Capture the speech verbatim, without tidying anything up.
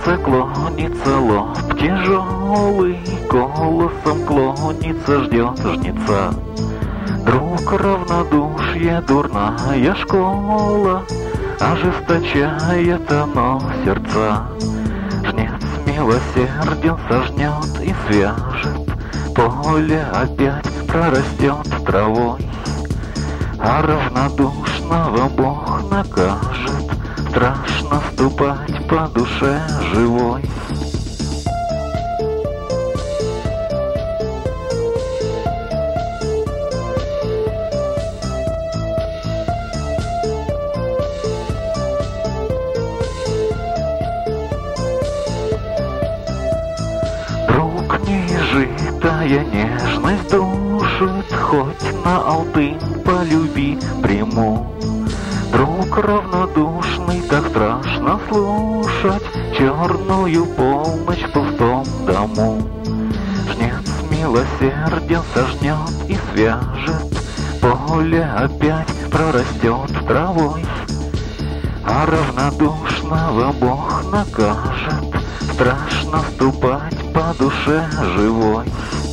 сердце клонится, лоб тяжелый, голосом клонится, ждет жнеца. Друг равнодушие, дурная школа, ожесточает оно сердца. Жнец милосерден сожнет и свяжет, поле опять прорастет травой, а равнодушного Бог накажет, страшно ступать по душе живой. Друг неизжитая нежность душит, хоть на алтынь полюби приму. Друг равнодушный, так страшно слушать черную полночь в пустом дому. Жнец милосерден сожнет и свяжет, поле опять прорастет травой, а равнодушного Бог накажет, страшно ступать по душе живой.